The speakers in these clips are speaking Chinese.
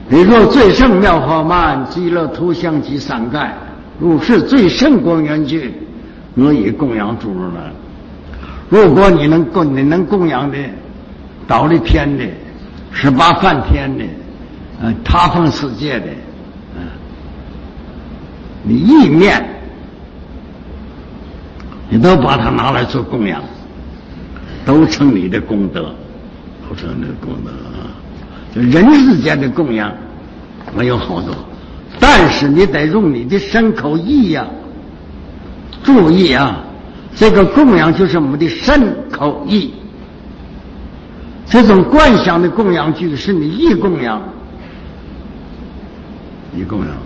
你若最胜妙法曼，极乐图像及三盖，如是最胜光缘具，我以供养诸如来。如果你能供养的倒立天的18梵天的他方世界的你意念你都把它拿来做供养，都成你的功德，都成你的功德啊！就人世间的供养没有好多，但是你得用你的身口意呀，注意啊！这个供养就是我们的身口意，这种观想的供养具是你意供养，意供养。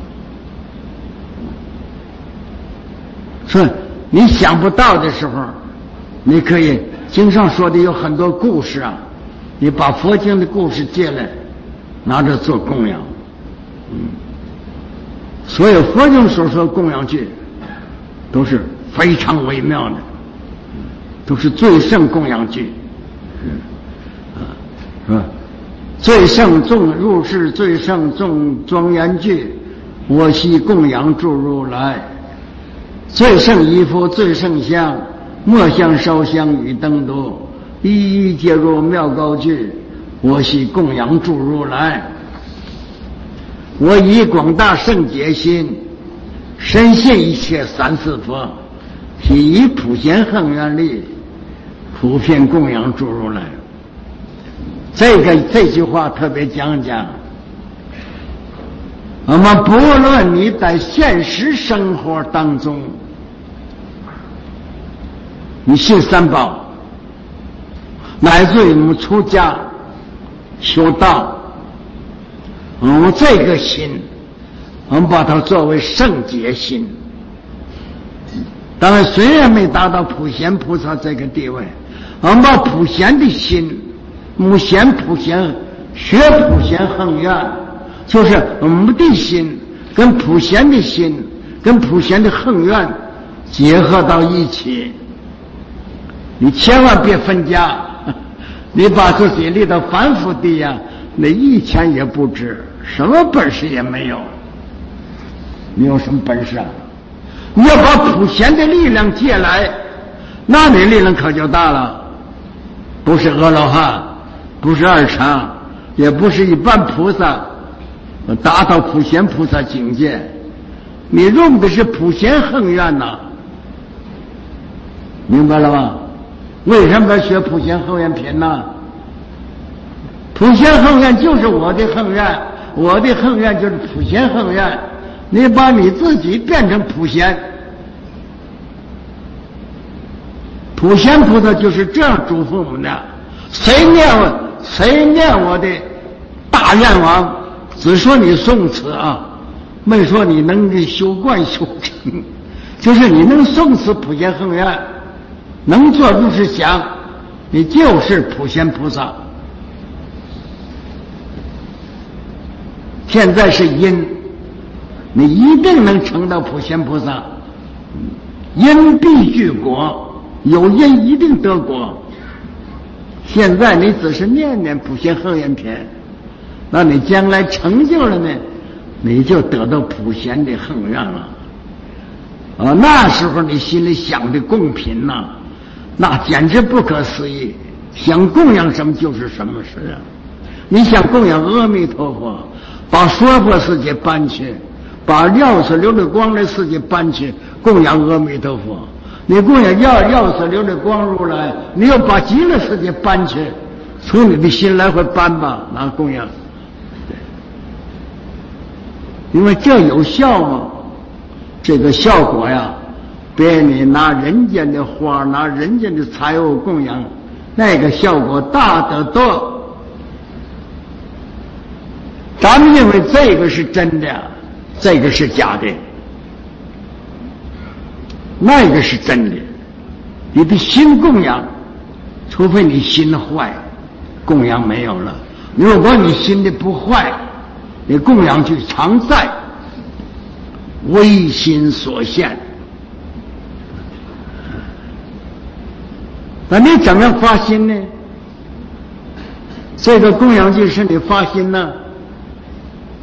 所以你想不到的时候，你可以经上说的有很多故事啊，你把佛经的故事借来，拿着做供养。所有佛经所说供养具都是非常微妙的，都是最胜供养具，是吧？最胜众入世，最胜众庄严具，我悉供养诸如来。最胜衣服，最胜香，莫香烧香与灯烛，一一皆入妙高具，我悉供养诸如来。我以广大圣解心，深信一切三世佛，体以普贤恒愿力，普遍供养诸如来。这句话特别讲，我们不论你在现实生活当中，你信三宝，乃至于我们出家修道，我们这个心，我们把它作为圣洁心。当然，虽然没达到普贤菩萨这个地位，我们把普贤的心，普贤学普贤恒愿，就是我们的心跟普贤的心跟普贤的恒愿结合到一起。你千万别分家，你把自己立到凡夫地呀，那一钱也不值，什么本事也没有。你有什么本事啊？你要把普贤的力量借来，那你力量可就大了。不是阿罗汉，不是二常，也不是一般菩萨达到普贤菩萨境界，你用的是普贤恒愿呐，明白了吗？为什么要学普贤恒愿品呢？普贤恒愿就是我的恒愿，我的恒愿就是普贤恒愿，你把你自己变成普贤。普贤菩萨就是这样嘱咐我们的，谁念我的大愿王，只说你诵词啊，没说你能修观修成，就是你能诵词普贤恒愿，能做如是想，你就是普贤菩萨。现在是因，你一定能成到普贤菩萨。因必具果，有因一定得果。现在你只是念念普贤恒愿品，那你将来成就了呢，你就得到普贤的恒愿了。那时候你心里想的供品呐，那简直不可思议，想供养什么就是什么事啊！你想供养阿弥陀佛，把娑婆世界搬去，把药师琉璃光的世界搬去，供养阿弥陀佛。你供养药师琉璃光如来，你要把极乐世界搬去，从你的心来回搬吧，拿供养。因为这有效吗？这个效果呀，比你拿人间的花，拿人间的财物供养，那个效果大得多。咱们认为这个是真的，这个是假的，那个是真的。你的心供养，除非你心坏，供养没有了。如果你心里不坏，你供养就常在，唯心所现。那你怎么样发心呢？这个供养就是你发心呢。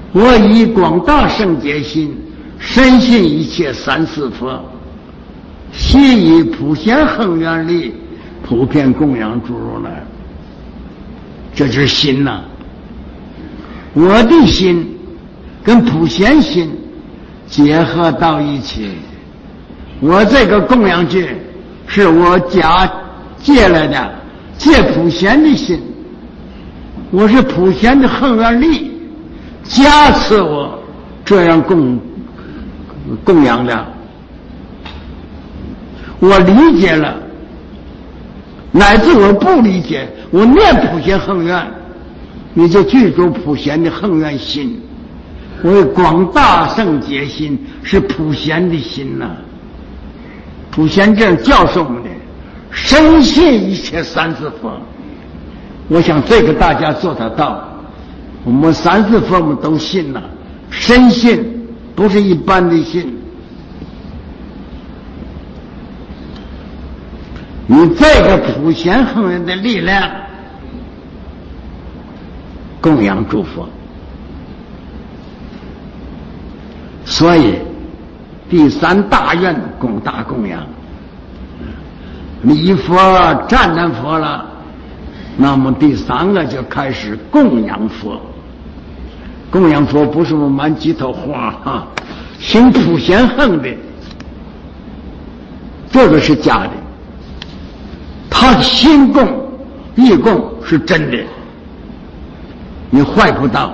我以广大圣解心，深信一切三世佛，悉以普贤恒愿力，普遍供养诸如来。这就是心呐、我的心跟普贤心结合到一起，我这个供养戒是我借来的，借普贤的心，我是普贤的恒愿力加持我这样供养的。我理解了，乃至我不理解，我念普贤恒愿，你就具足普贤的恒愿心。我广大圣解心是普贤的心呐、普贤这样教授我们的，深信一切三世佛。我想这个大家做得到，我们三世佛我们都信了，深信，不是一般的信。你这个普贤恒愿的力量供养诸佛，所以第三大愿广大供养，礼佛赞叹佛了，那么第三个就开始供养佛。供养佛不是我们满几头花啊，行普贤恒的，这个是假的。他心供意供是真的，你坏不到，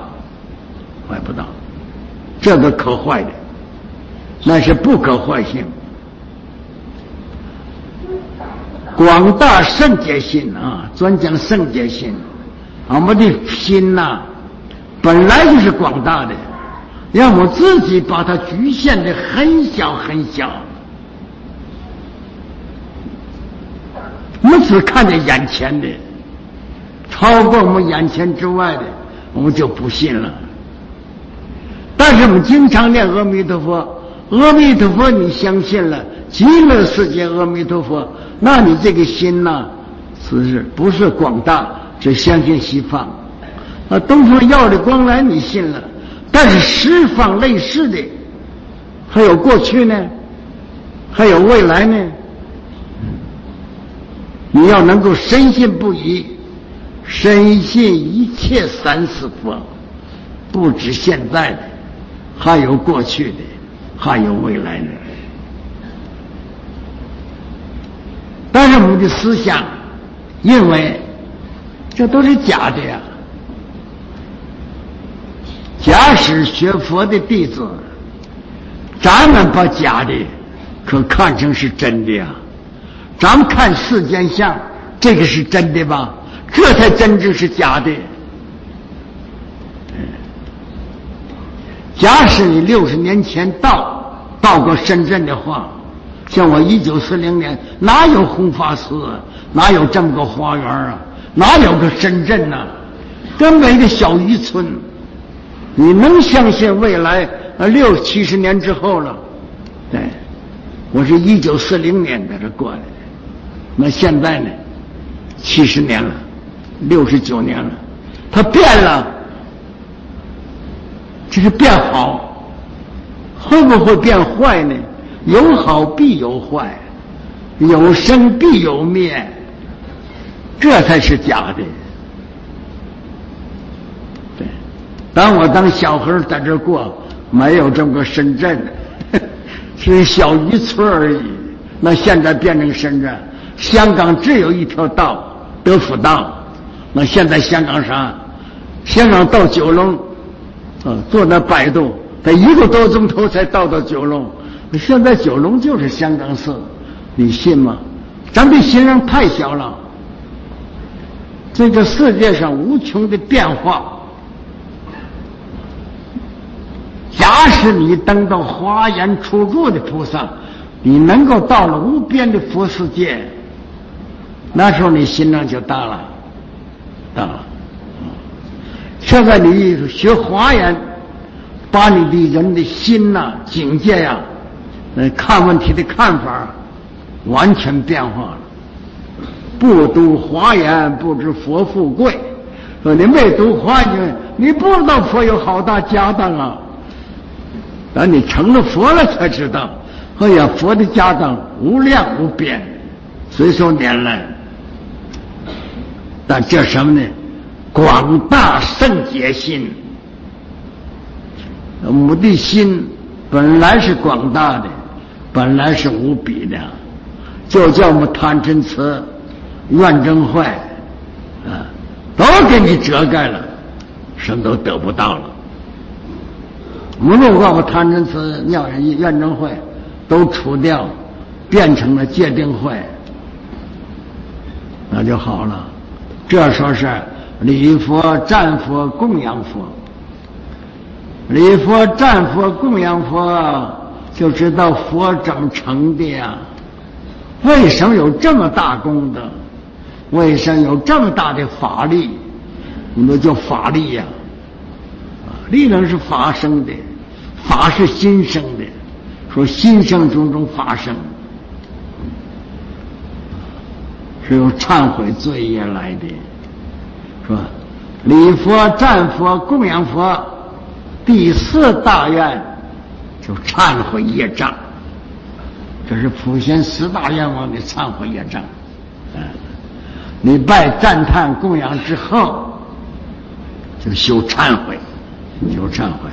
这个可坏的，那是不可坏性。广大圣解心啊，专讲圣解心，我们的心呐、本来就是广大的，要我自己把它局限的很小很小。我们只看见眼前的，超过我们眼前之外的，我们就不信了。但是我们经常念阿弥陀佛，阿弥陀佛你相信了，极乐世界阿弥陀佛，那你这个心呢，不是广大，只相信西方。东方耀的光来你信了，但是十方类似的，还有过去呢，还有未来呢。你要能够深信不疑，深信一切三世佛，不止现在的，还有过去的，还有未来的。但是我们的思想认为这都是假的呀。假使学佛的弟子，咱们把假的可看成是真的呀。咱们看世间相，这个是真的吧？这才真正是假的。假使你60年前到过深圳的话，像我1940年哪有弘法寺啊，哪有这么个花园啊，哪有个深圳啊，根本一个小渔村。你能相信未来60、70年之后了？对，我是1940年在这过来的。那现在呢？70年了，69年了，它变了，这是变好，会不会变坏呢？有好必有坏，有生必有灭，这才是假的。对，当小孩在这过，没有这么个深圳，是小渔村而已。那现在变成深圳。香港只有一条道，德辅道。那现在香港啥？香港到九龙，坐那摆渡，得1个多钟头才到九龙。现在九龙就是香港市，你信吗？咱的心量太小了。这个世界上无穷的变化，假使你登到华严初住的菩萨，你能够到了无边的佛世界，那时候你心量就大了。现在你学华严，把你的人的心呐、境界呀、看问题的看法完全变化了。不读华严，不知佛富贵； 说你没读华经，你不知道佛有好大家当啊。等你成了佛了才知道，哎呀，佛的家当无量无边，随手拈来。但这什么呢？广大圣解心。我们的心本来是广大的，本来是无比的，就叫我们贪嗔痴怨憎会都给你遮盖了，什么都得不到了。如果我们贪嗔痴怨憎会都除掉，变成了戒定慧，那就好了。这说是礼佛、战佛、供养佛。礼佛、战佛、供养佛，就知道佛怎么成的呀？为什么有这么大功德？为什么有这么大的法力？我们叫法力呀。力量是法生的，法是心生的，说心生种法生，是由忏悔罪业来的。说礼佛、战佛、供养佛，第4大愿就忏悔业障，这是普贤10大愿望的忏悔业障。礼拜、赞叹、供养之后，就修忏悔，修忏悔。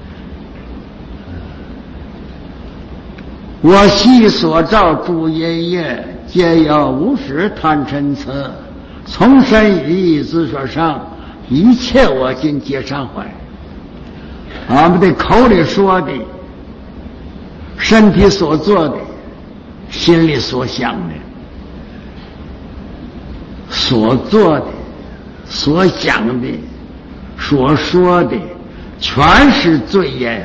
我昔所造诸业业，皆有无始贪嗔痴，从身语意之所上，一切我今皆忏悔。我们的口里说的，身体所做的，心里所想的，所做的，所想的，所说的，全是罪业呀。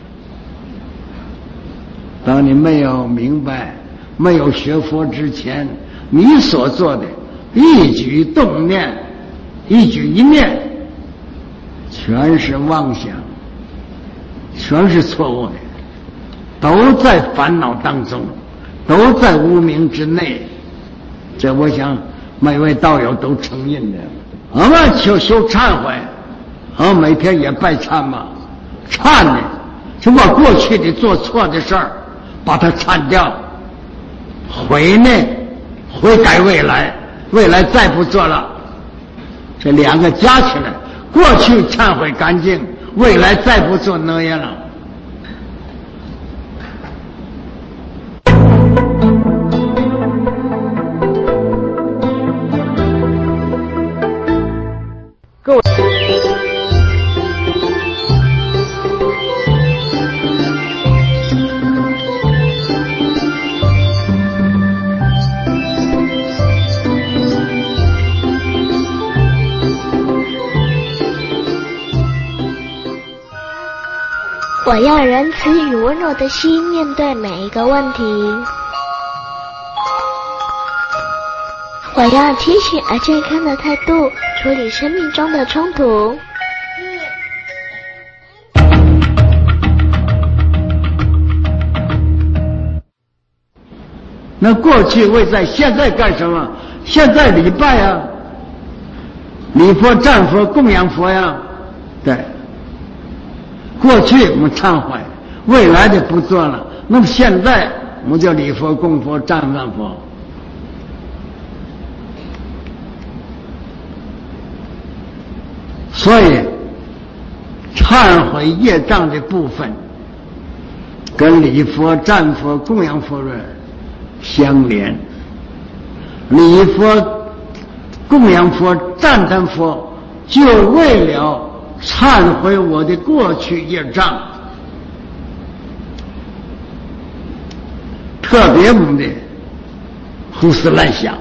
当你没有明白，没有学佛之前，你所做的一举动念，一举一念，全是妄想，全是错误的，都在烦恼当中，都在无明之内。这我想每位道友都承认的。我们修忏悔，我每天也拜忏嘛。忏呢，就把过去的做错的事儿把它忏掉；悔呢，悔改未来，未来再不做了。这两个加起来，过去忏悔干净，未来再不做那样了。 各位， 我要仁慈与温柔的心面对每一个问题，我要提醒而健康的态度处理生命中的冲突。 那过去为在，现在干什么？现在礼拜啊，礼佛、赞佛、供养佛呀。对，过去我们忏悔，未来的不做了。那么现在我们就礼佛、供佛、赞叹佛。所以忏悔业障的部分跟礼佛、赞佛、供养佛的相连。礼佛、供养佛、赞叹佛，就为了忏悔我的过去业障，特别我们的胡思乱想。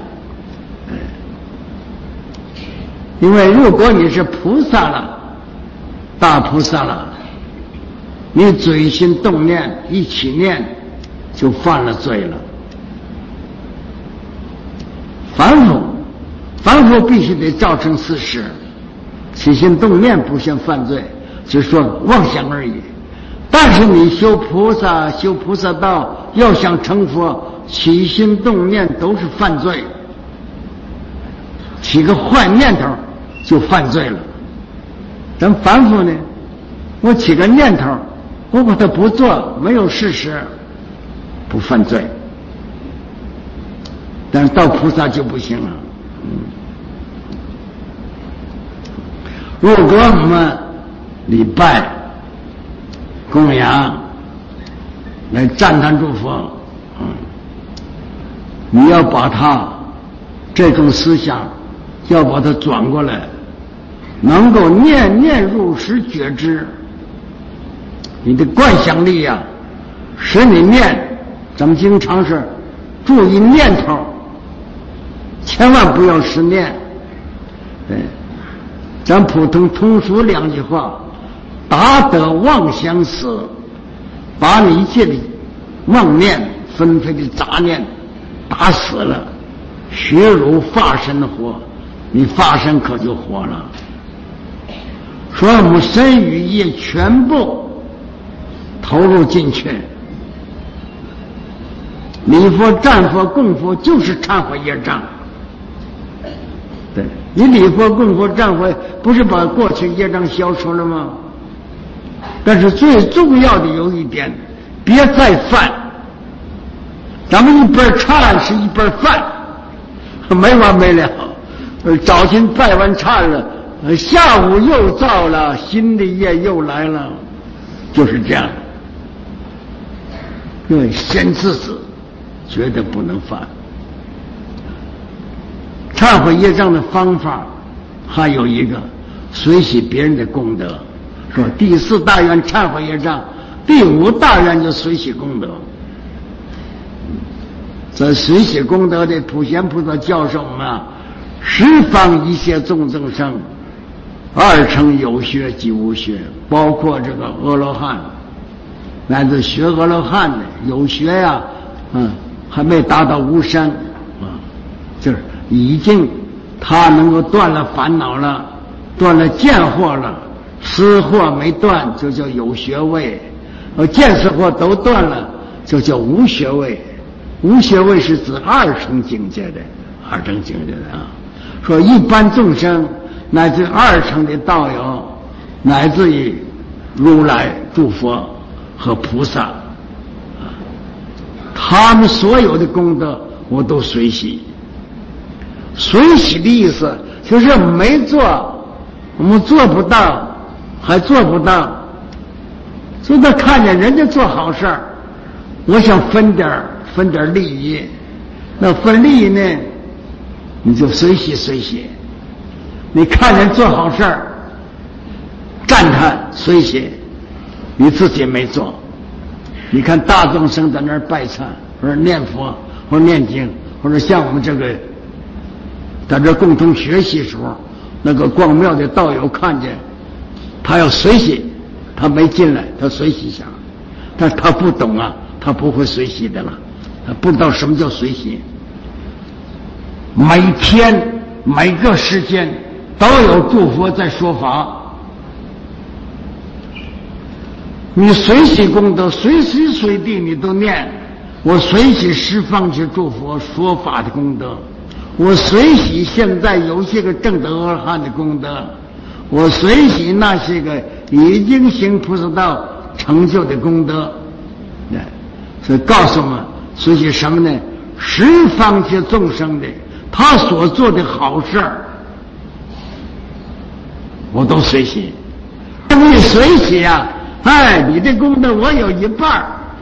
因为如果你是菩萨了，大菩萨了，你嘴心动念一起念，就犯了罪了。凡夫必须得照成事实，起心动念不算犯罪，只说妄想而已。但是你修菩萨、修菩萨道，要想成佛，起心动念都是犯罪。起个坏念头就犯罪了。咱凡夫呢，我起个念头，我把它不做，没有事实，不犯罪。但是到菩萨就不行了。如果我们礼拜、供养来赞叹诸佛，你要把它这种思想要把它转过来，能够念念入实觉知，你的观想力啊，使你念。咱们经常是注意念头，千万不要失念。对，咱普通通俗两句话：达得妄想死，把你一切的妄念、纷飞的杂念打死了，学如化身活，你化身可就活了。说我们身语意全部投入进去，礼佛、战佛、供佛就是忏悔业障。对，你礼佛、供佛、战佛，不是把过去业障消除了吗？但是最重要的有一点，别再犯。咱们一边忏是一边犯，没完没了。早晨拜完忏了，下午又造了，新的业又来了，就是这样。因为先自制，绝对不能犯。忏悔业障的方法还有一个，随喜别人的功德。说第4大愿忏悔业障，第5大愿就随喜功德。这随喜功德的普贤菩萨教授们啊，十方一切众生生，2乘有学及无学，包括这个阿罗汉，乃至学阿罗汉的有学呀，还没达到无生就是已经他能够断了烦恼了，断了见惑了，思惑没断就叫有学位，见识惑都断了就叫无学位。无学位是指2乘境界的说一般众生乃至2乘的道友，乃至于如来、诸佛和菩萨，他们所有的功德我都随喜。随喜的意思就是没做，我们做不到，还做不到，所以他看见人家做好事儿，我想分点利益，那分利益呢，你就随喜随喜。你看人做好事儿，赞叹随喜，你自己没做。你看大众生在那儿拜忏，或者念佛，或者念经，或者像我们这个在这共同学习时候，那个逛庙的道友看见他要随喜，他没进来，他随喜想，但他不懂啊，他不会随喜的了，他不知道什么叫随喜。每天每个时间都有诸佛在说法，你随喜功德，随时随地你都念。我随喜十方去诸佛说法的功德，我随喜现在有些个证得阿罗汉的功德，我随喜那些个已经行菩萨道成就的功德。所以告诉我们随喜什么呢？十方些众生的他所做的好事儿，我都随喜。你随喜啊，你的功德我有一半，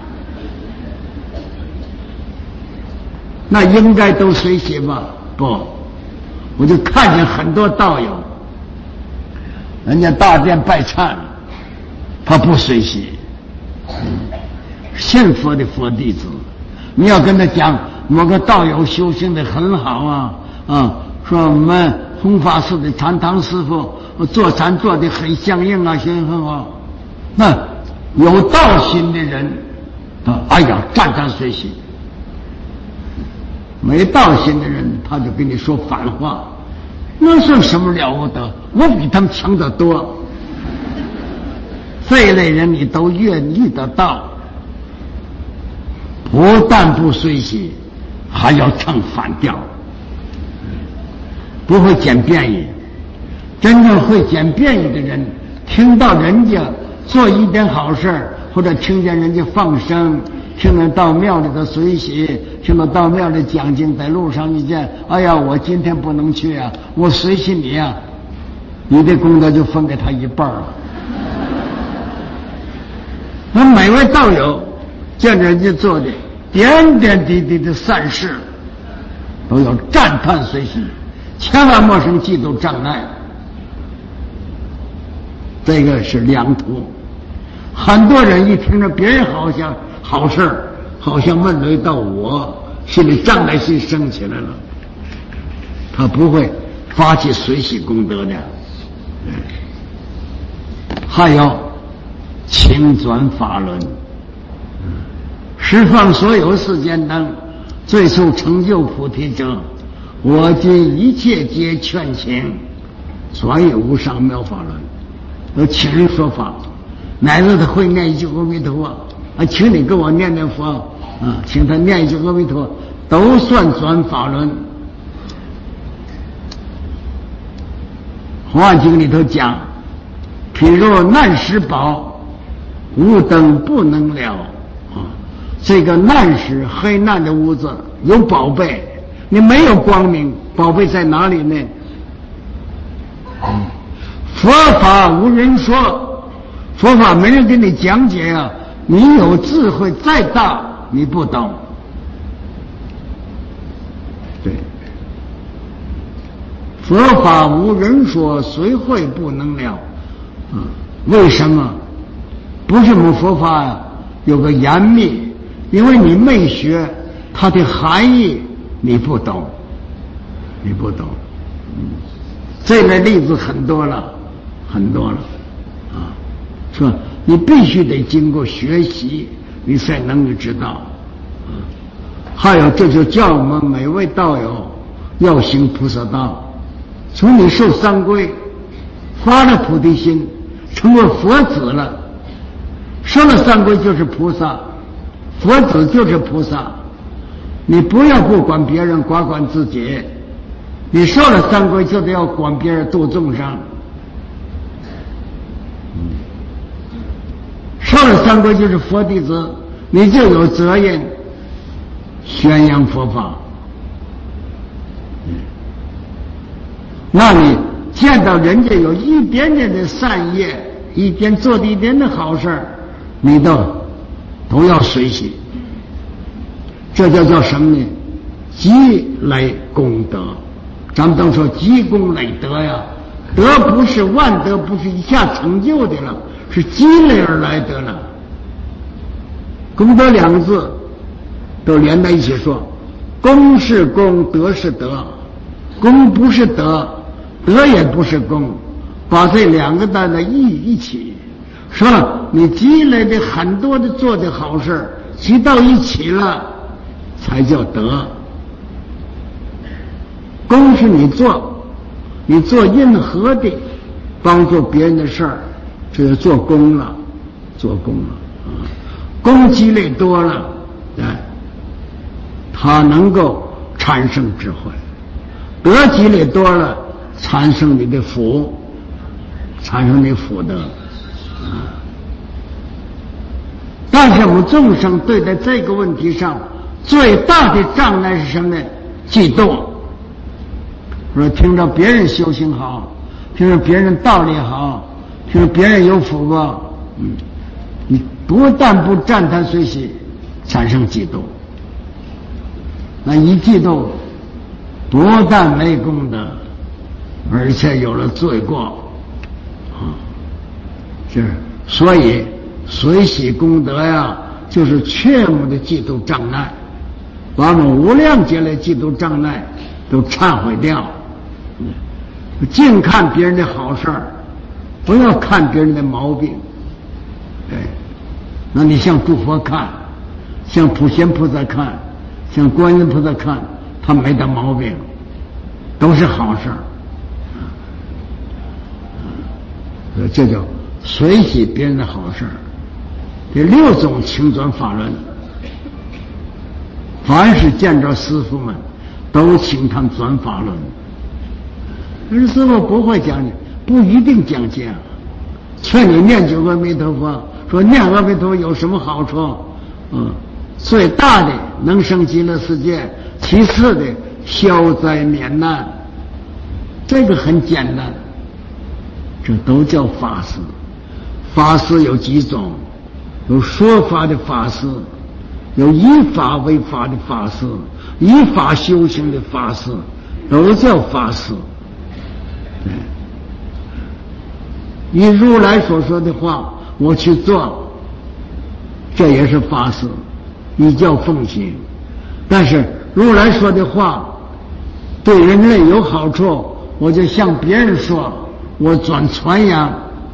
那应该都随喜吧？不，我就看见很多道友，人家大殿拜忏，他不随喜。信佛的佛弟子，你要跟他讲某个道友修行的很好说我们弘法寺的禅堂师傅做禅做的很相应啊，行很好。那有道心的人哎呀赞叹随喜，没道心的人他就跟你说反话，那算什么了不得，我比他们强得多。这类人你都愿意得到，不但不随喜，还要唱反调，不会捡便宜。 真正会捡便宜的人，听到人家做一点好事，或者听见人家放生，听到到庙里的随喜，听到到庙里讲经，在路上一见，哎呀，我今天不能去啊，我随喜你啊，你的功德就分给他一半了。那每位道友见着人家做的点点滴滴的善事，都要赞叹随喜，千万莫生嫉妒障碍。这个是良图。很多人一听着别人好像好事，好像问雷到我，心里障碍心升起来了，他不会发起随喜功德的。还有请转法轮，十方所有世间等，最速成就菩提者，我今一切皆劝请，转有无上妙法轮。有请人说法，乃至他会念一句阿弥陀佛啊，请你给我念念佛啊，请他念一句阿弥陀佛，都算转法轮。《华经》里头讲，譬若难时宝，无灯不能了啊。这个难时黑暗的屋子有宝贝，你没有光明，宝贝在哪里呢？佛法无人说，佛法没人给你讲解啊！你有智慧再大，你不懂。对，佛法无人说，谁会不能了？为什么？不是我们佛法有个严密，因为你没学，它的含义你不懂，你不懂。这类例子很多了。很多了啊，是吧？你必须得经过学习，你才能够知道。还有，这就叫我们每位道友要行菩萨道。从你受三皈，发了菩提心，成为佛子了，受了三皈就是菩萨，佛子就是菩萨。你不要不管别人，管自己。你受了三皈，就得要管别人，度众生。受了三皈就是佛弟子，你就有责任宣扬佛法。那你见到人家有一点点的善业，做的一点的好事，你都要随喜。这叫什么呢？积累功德。咱们都说积功累德呀，德不是万德，不是一下成就的了，是积累而来的了。功德两个字都连在一起说，功是功，德是德。功不是德，德也不是功，把这两个单的一起说，你积累的很多的做的好事集到一起了，才叫德。功是你做任何的帮助别人的事儿，这就做功了，做功了啊！功积累多了，它能够产生智慧；德积累多了，产生你的福，产生你福德啊！但是我们众生对待这个问题上最大的障碍是什么呢？嫉妒。说听着别人修行好，听着别人道理好，听着别人有福报，你不但不赞叹随喜，产生嫉妒。那一嫉妒，不但没功德，而且有了罪过啊！所以随喜功德呀，就是切莫的嫉妒障碍，把我们无量劫来嫉妒障碍都忏悔掉。净看别人的好事儿，不要看别人的毛病。对，那你向诸佛看，向普贤菩萨看，向观音菩萨看，他没得毛病，都是好事儿。这叫随喜别人的好事儿。这6种请转法轮，凡是见着师父们，都请他们转法轮。可是师父不会讲你， 不一定讲究。劝你念9个阿弥陀佛，说念阿弥陀佛有什么好处？最大的能生极乐世界，其次的消灾免难，这个很简单。这都叫法师。法师有几种，有说法的法师，有以法为法的法师，以法修行的法师，都叫法师。以如来所说的话我去做，这也是法师，你叫奉行。但是如来说的话对人类有好处，我就向别人说，我转传扬，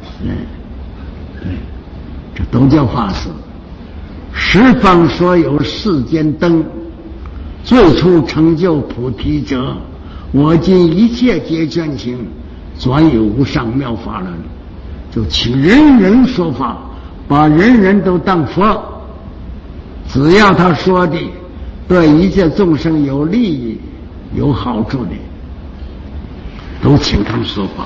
这都叫法师。十方所有世间灯，最初成就菩提者，我今一切皆劝请，转有无上妙法轮。就请人人说法，把人人都当佛，只要他说的对一切众生有利益有好处的，都请他们说法。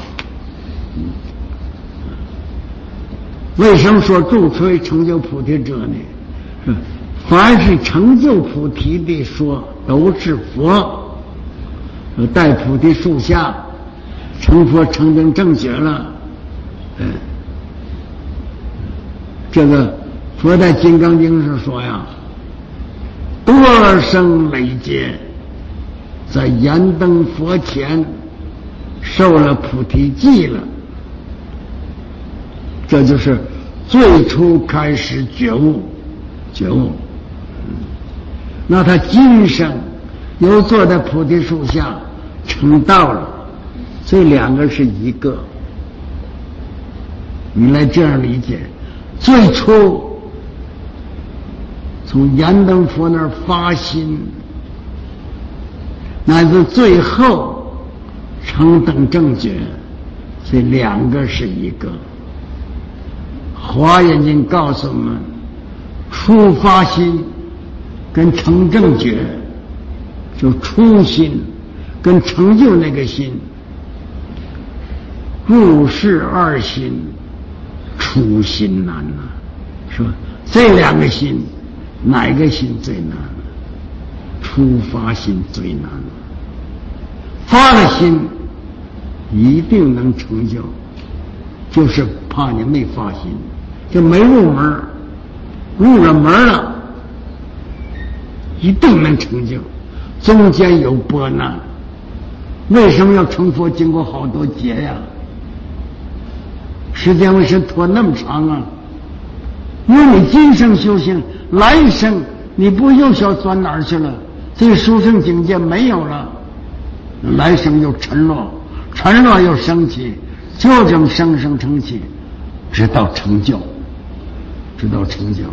为什么说助吹成就菩提者呢？凡是成就菩提的说都是佛，在菩提树下成佛成真正觉了。这个佛在《金刚经》上说呀，多生累劫在燃灯佛前受了菩提记了，这就是最初开始觉悟。那他今生又坐在菩提树下成道了，这两个是一个。你来这样理解，最初从燃灯佛那儿发心，乃至最后成等正觉，这两个是一个。华严经告诉我们，初发心跟成正觉，就初心跟成就那个心，入世二心，初心难啊，是吧？这两个心，哪个心最难？初发心最难。发了心一定能成就，就是怕你没发心，就没入门。入了门了，一定能成就。中间有波难，为什么要成佛？经过好多劫呀，时间为什么拖那么长啊？因为你今生修行，来生你不又想钻哪儿去了？这个殊胜境界没有了，来生又沉落，沉落又升起，就这么生生成起，直到成就，直到成就。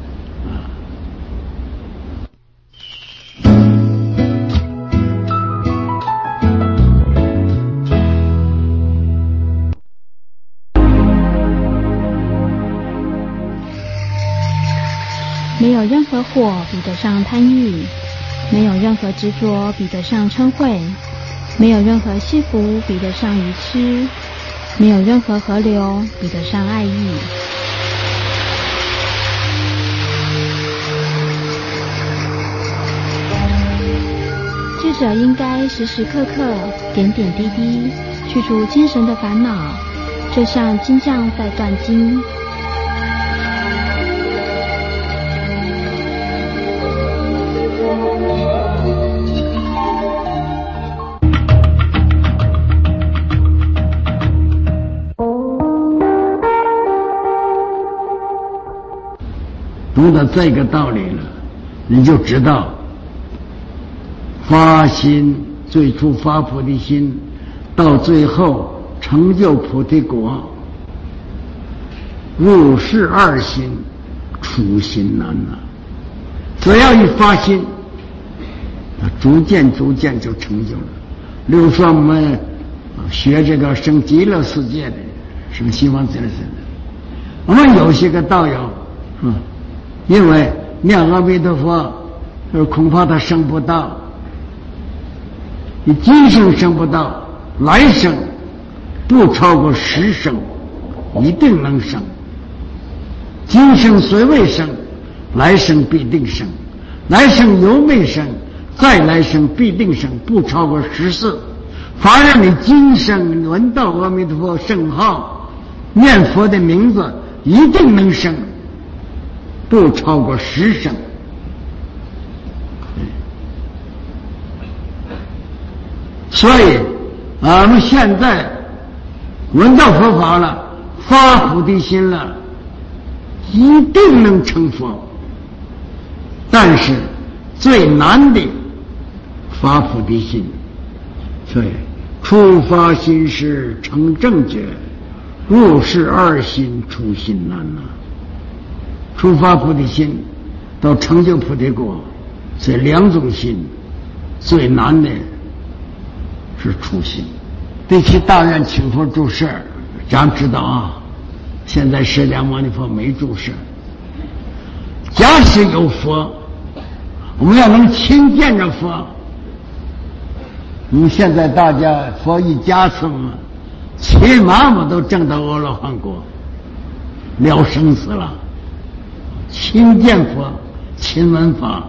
没有任何火比得上贪欲，没有任何执着比得上嗔恚，没有任何戏服比得上愚痴，没有任何河流比得上爱欲。智者应该时时刻刻、点点滴滴去除精神的烦恼，就像金匠在锻金。 读到这个道理了，你就知道发心，最初发菩提心，到最后成就菩提果，入世二心，初心难啊！只要一发心，逐渐就成就了。例如说我们学这个生极乐世界的，生西方极乐世界的，我们有些个道友，因为念阿弥陀佛，恐怕他生不到。你今生生不到，来生不超过10生，一定能生。今生虽未生，来生必定生，来生犹未生，再来生必定生，不超过10次。凡让你今生闻到阿弥陀佛圣号，念佛的名字，一定能生，不超过10生。所以我们现在闻到佛法了，发菩提心了，一定能成佛。但是最难的发菩提心，所以初发心时成正觉，入世二心出心难呐。初发菩提心到成就菩提果，这2种心最难的是初心。第七大愿请佛住世，咱知道啊，现在释迦牟尼佛没住世。假使有佛，我们要能亲见着佛。我们现在大家佛一加持嘛，起码我都证到阿罗汉果，了生死了。亲见佛，亲闻法。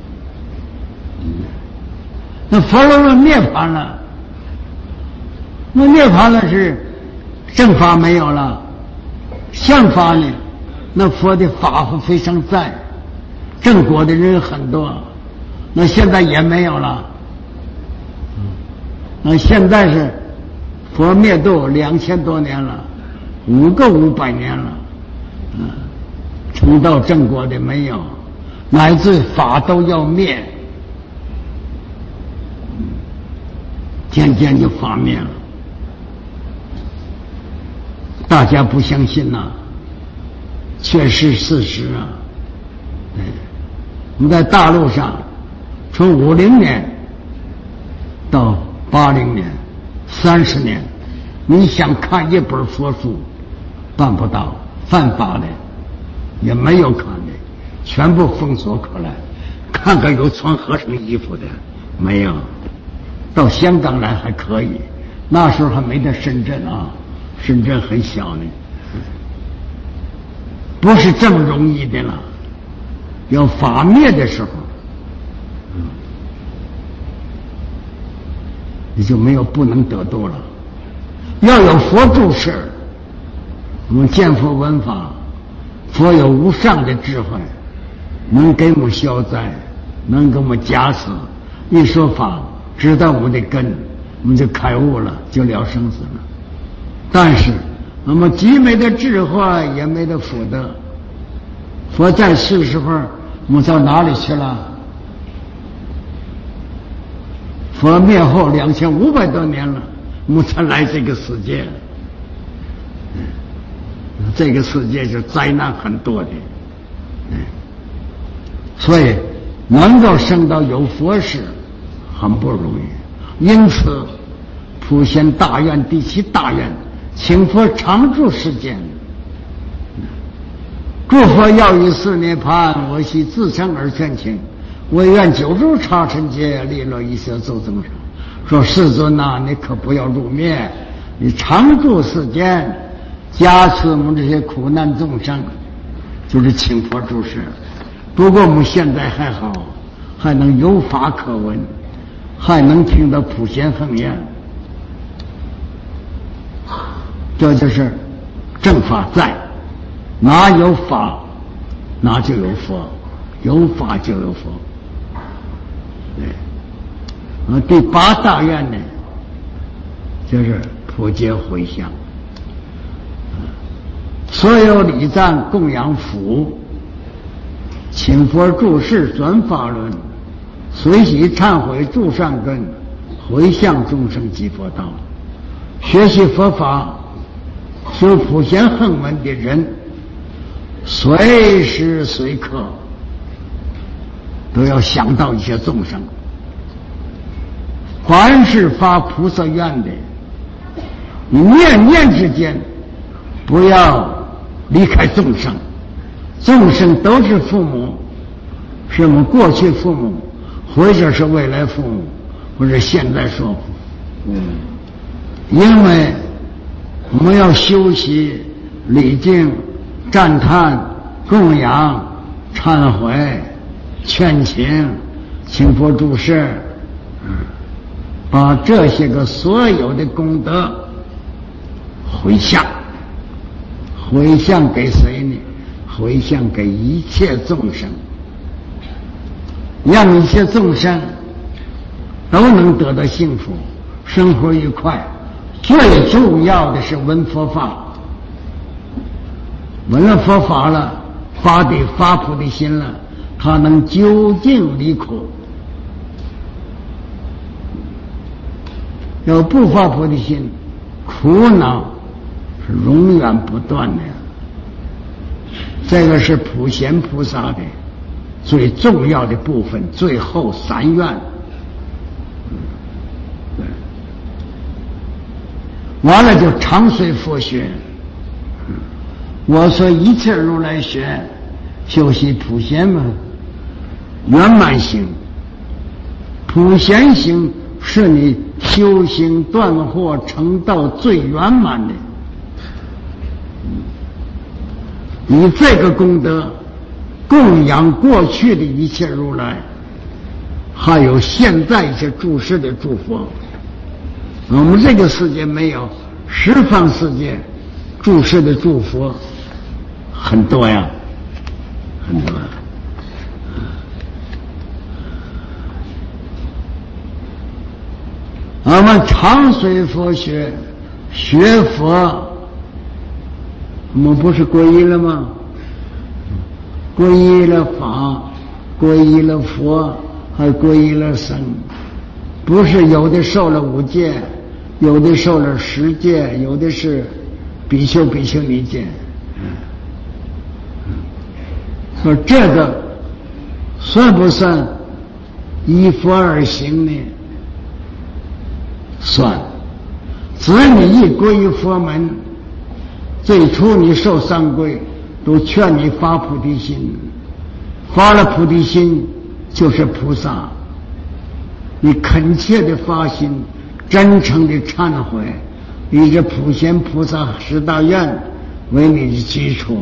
那佛若说涅槃了，那涅槃了是正法没有了，相法呢？那佛的法非常在，正果的人很多，那现在也没有了。那现在是佛灭度2000多年了，5个500年了，成道正果的没有，乃至法都要灭，渐渐就法灭了。大家不相信呐，却是事实啊。我们在大陆上，从50年到80年，30年，你想看一本佛书，办不到，犯法的也没有看的，全部封锁过来。看看有穿和尚衣服的没有？到香港来还可以，那时候还没到深圳啊，深圳很小呢，不是这么容易的了。要法灭的时候，你就没有不能得度了。要有佛住世，我们见佛闻法，佛有无上的智慧，能给我们消灾，能给我们加持。一说法，知道我们的根，我们就开悟了，就了生死了。但是我们既没得智慧，也没得福德。佛在世时候，我们到哪里去了？佛灭后2500多年了，我们才来这个世界。这个世界是灾难很多的，所以能够生到有佛时很不容易。因此普贤大愿第7大愿，请佛常住世间，诸佛要于四涅槃，我悉自诚而劝请，我愿久住刹尘界，利乐一切众生。说世尊呐，你可不要入灭，你常住世间，加持我们这些苦难众生，就是请佛住世。不过我们现在还好，还能有法可闻，还能听到普贤恒愿，这就是正法在。哪有法，哪就有佛，有法就有佛。第8大愿呢，就是普皆回向，所有礼赞供养福，请佛住世转法轮，随喜忏悔助善根，回向众生即佛道。学习佛法修普贤恒文的人，随时随刻都要想到一些众生。凡是发菩萨愿的，你念念之间不要离开众生。众生都是父母，是我们过去父母，或者是未来父母，或者现在说父母。因为我们要修习、礼敬、赞叹、供养、忏悔、劝请、请佛注释，把这些个所有的功德回向给谁呢？回向给一切众生，让一切众生都能得到幸福，生活愉快。最重要的是闻佛法，闻了佛法了，发菩提心了，他能究竟离苦。要不发菩提心，苦恼是永远不断的。这个是普贤菩萨的最重要的部分，最后3愿。完了就常随佛学。我说一切如来学，修习普贤嘛，圆满行。普贤行是你修行断惑成道最圆满的。你这个功德供养过去的一切如来，还有现在一些住世的诸佛。我们这个世界没有，十方世界住世的诸佛很多呀，很多。我们常随佛学，学佛，我们不是皈依了吗？皈依了法，皈依了佛，还皈依了僧。不是有的受了5戒，有的受了10戒，有的是比丘尼戒。说这个算不算依佛而行呢？算。只要你一皈依佛门，最初你受三皈，都劝你发菩提心，发了菩提心就是菩萨。你恳切的发心，真诚的忏悔，以这普贤菩萨10大愿为你的基础，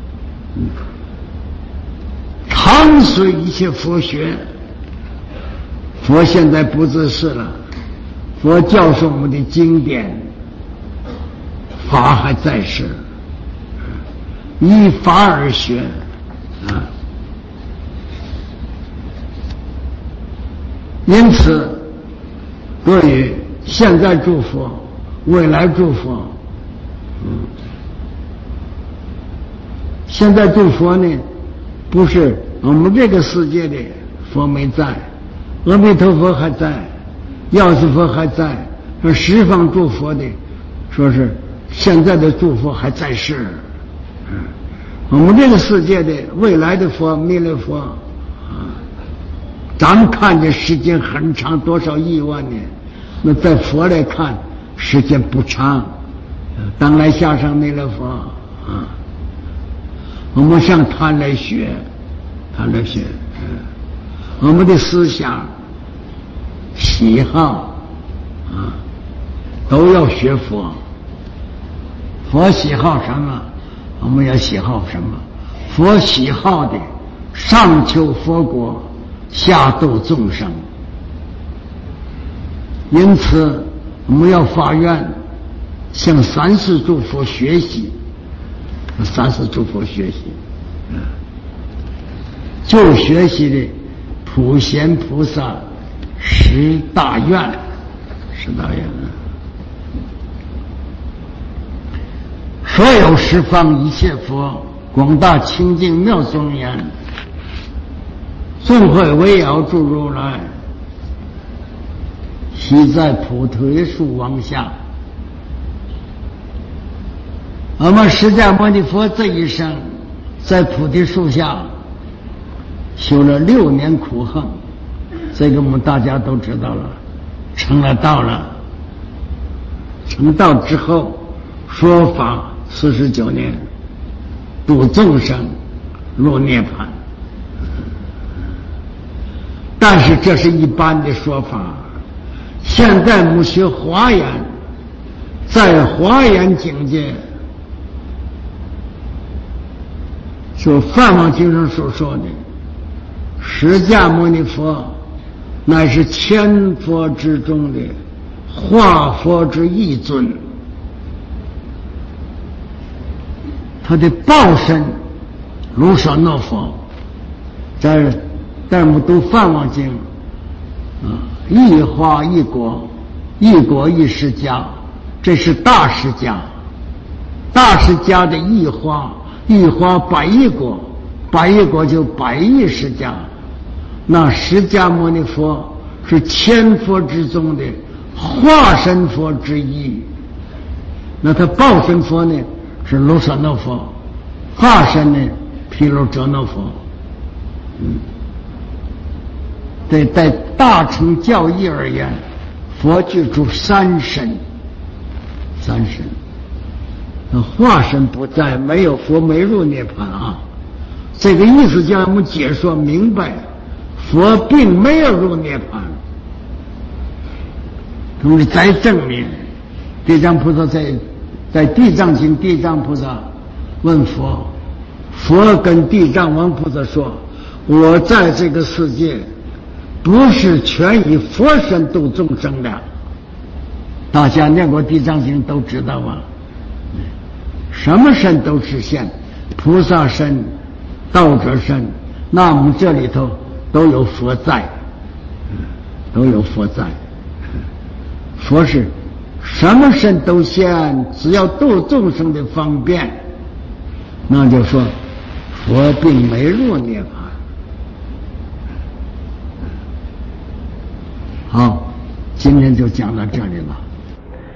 常随一切佛学。佛现在不自是了，佛教授我们的经典，法还在世，依法而学啊。因此对于现在诸佛、未来诸佛，现在诸佛呢，不是我们这个世界的佛没在，阿弥陀佛还在，药师佛还在，说十方诸佛的，说是现在的诸佛还在世。我们这个世界的未来的佛、弥勒佛咱们看的时间很长，多少亿万年，那在佛来看时间不长。当来下上弥勒佛我们向他来学，我们的思想喜好都要学佛。佛喜好什么，我们要喜好什么。佛喜好的上求佛国，下度众生。因此我们要发愿向30诸佛学习，30诸佛学习，就学习的普贤菩萨10大愿，10大愿。所有十方一切佛，广大清净妙庄严，众会围绕住如来，悉在菩提树王下。我们释迦牟尼佛这一生在菩提树下修了6年苦行，这个我们大家都知道了，成了道了。成道之后说法49年，度众生入涅槃。但是这是一般的说法，现在我们学华严， 在华严境界，就梵网经上所说的，释迦牟尼佛乃是千佛之中的化佛之一尊，他的报身如舍那佛，在我们读梵网经一花一果，一果一释迦，这是大释迦。大释迦的一花，一花百亿果，百亿果就百亿释迦。那释迦牟尼佛是千佛之中的化身佛之一。那他报身佛呢是卢舍那佛，化身呢毗卢遮那佛。对，在大乘教义而言，佛具足三身。那化身不在，没有佛没入涅槃啊。这个意思叫我们解说明白，佛并没有入涅槃。我们再证明，地藏菩萨在地藏经，地藏菩萨问佛，佛跟地藏王菩萨说：“我在这个世界不是全以佛身度众生的。”大家念过地藏经都知道啊，什么身都实现，菩萨身、道者身，那我们这里头都有佛在，都有佛在。佛是什么身都现，只要度众生的方便，那就说佛并没入涅槃。好，今天就讲到这里了。